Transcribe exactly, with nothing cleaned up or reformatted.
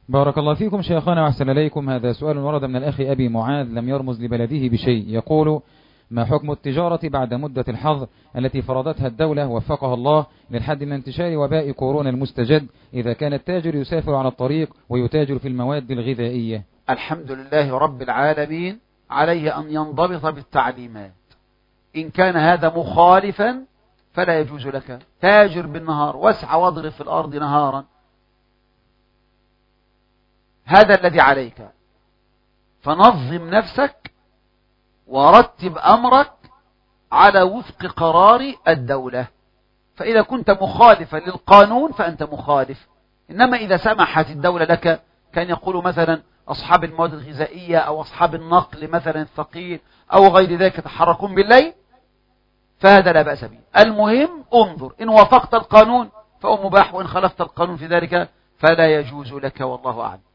بارك الله فيكم شيخنا وأحسن إليكم. هذا سؤال ورد من الأخ أبي معاذ لم يرمز لبلده بشيء، يقول: ما حكم التجارة بعد مدة الحظر التي فرضتها الدولة وفقها الله للحد من انتشار وباء كورونا المستجد، إذا كان التاجر يسافر على الطريق ويتاجر في المواد الغذائية؟ الحمد لله رب العالمين، عليه أن ينضبط بالتعليمات. إن كان هذا مخالفا فلا يجوز لك. تاجر بالنهار واسعى واضرب في الأرض نهارا، هذا الذي عليك. فنظم نفسك ورتب أمرك على وفق قرار الدولة. فإذا كنت مخالفا للقانون فأنت مخالف. إنما إذا سمحت الدولة لك، كان يقول مثلا أصحاب المواد الغذائية أو أصحاب النقل مثلا الثقيل أو غير ذلك يتحركون بالليل، فهذا لا بأس به. المهم انظر، إن وافقت القانون فهو مباح، وإن خالفت القانون في ذلك فلا يجوز لك، والله أعلم.